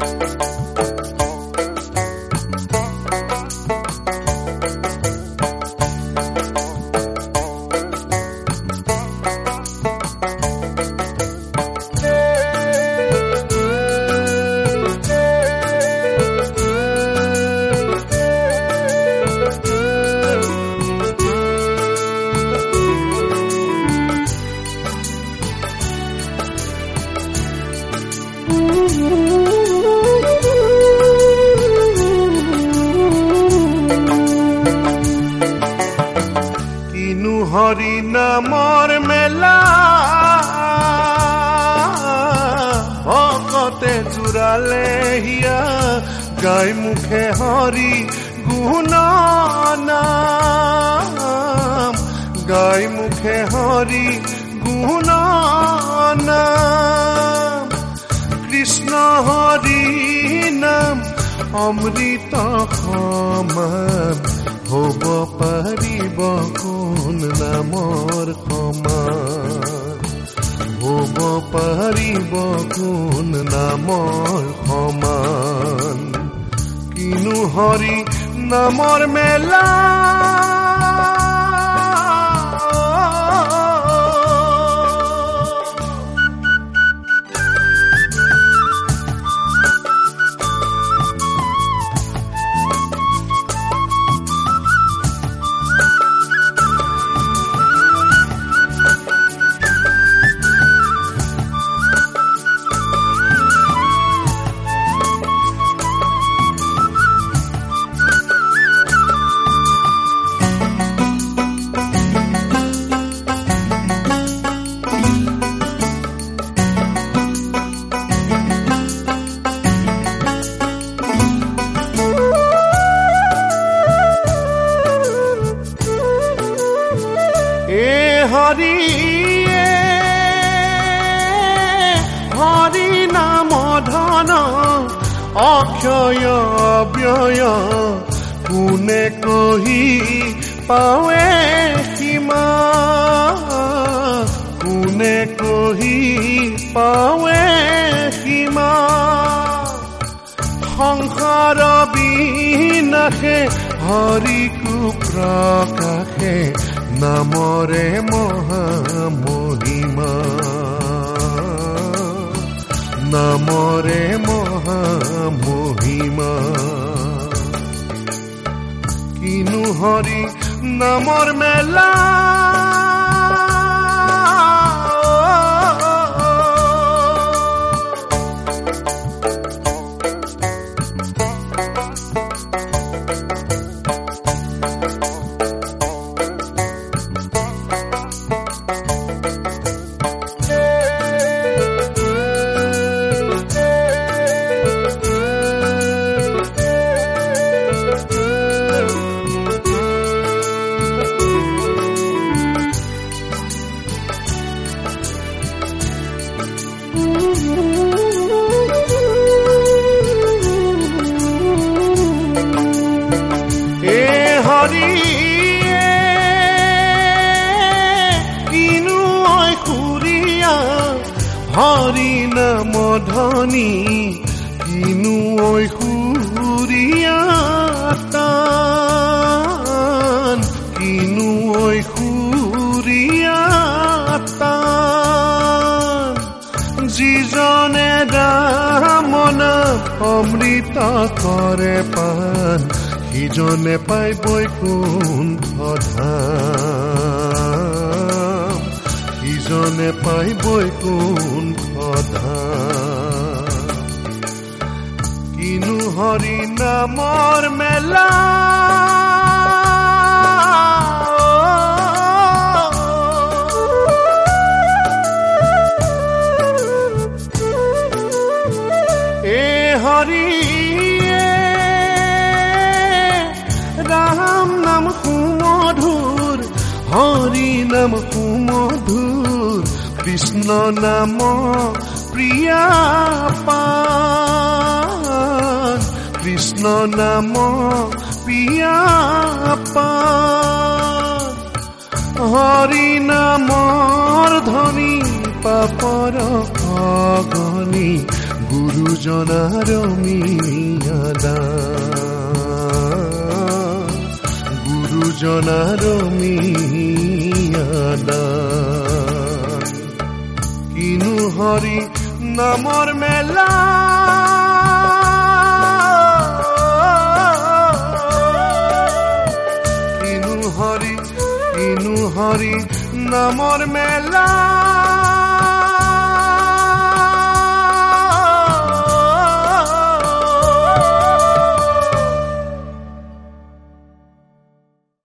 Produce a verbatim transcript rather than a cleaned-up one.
হরি নামৰ মেলা ভকতে জোৰালে হিয়া গাই মুখে হৰি গুণ নাম গাই মুখে হৰি গুণ নাম কৃষ্ণ হৰি নাম অমৃত সমান হ'ব পাৰিব কোন নামৰ সমান হ'ব পাৰিব কোন নামৰ সমান কিনো হৰি নামৰ মেলা হৰিয়ে হৰি নাম ধন অক্ষয় অব্যয় কোনে কহি পাৱে সীমা কোনে কহি পাৱে সীমা সংসাৰ বিনাশে হৰিকু প্ৰকাশে নামৰে মহামহিমা নামৰে মহামহিমা কিনো হৰি নামৰ মেলা হৰি নাম ধনী কিনো ঐ সুৰীয়া তান কিনো ঐ সুৰীয়া তান যিজনে দামন অমৃত কৰে পান সিজনে পাই বৈকুণ্ঠ ধাম সিজনে পাই বৈকুণ্ঠ ধাম কিনো হৰি নামৰ মেলা এ হৰিয়ে ৰাম নাম সুমধুৰ হৰি নাম সুমধুৰ কৃষ্ণ নাম প্ৰিয়া পান কৃষ্ণ নাম প্ৰিয়া পান হৰি নামৰ ধনী পাপৰ অগণী গুৰু গুৰুজনাৰ মিয়াদান গুৰুজনাৰ মিয়াদান কিনো হৰি নামৰ মেলা কিনো হৰি কিনো হৰি নামৰ মেলা